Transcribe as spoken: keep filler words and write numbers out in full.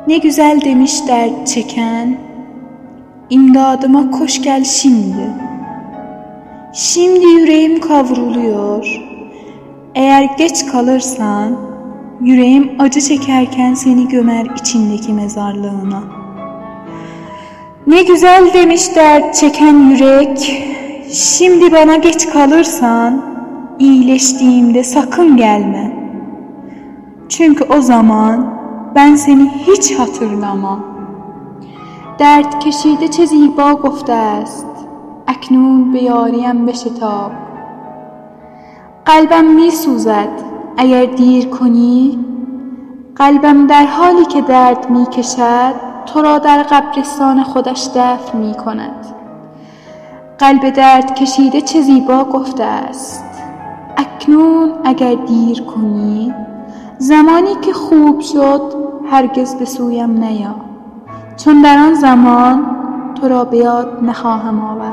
Ne güzel demiş dert çeken, imdadıma koş gel şimdi. Şimdi yüreğim kavruluyor. Eğer geç kalırsan, yüreğim acı çekerken seni gömer içindeki mezarlığına. Ne güzel demiş dert çeken yürek, şimdi bana geç kalırsan, iyileştiğimde sakın gelme. Çünkü o zaman ben seni hiç hatırlamam. درد کشیده چه زیبا گفته است اکنون به یاریم بشتاب. قلبم می سوزد اگر دیر کنی، قلبم در حالی که درد می کشد تو را در قبرستان خودش دفن می کند. قلب درد کشیده چه زیبا گفته است اکنون اگر دیر کنی، زمانی که خوب شد هرگز به سویم نیا، چون در آن زمان تو را به یاد نخواهم آورد.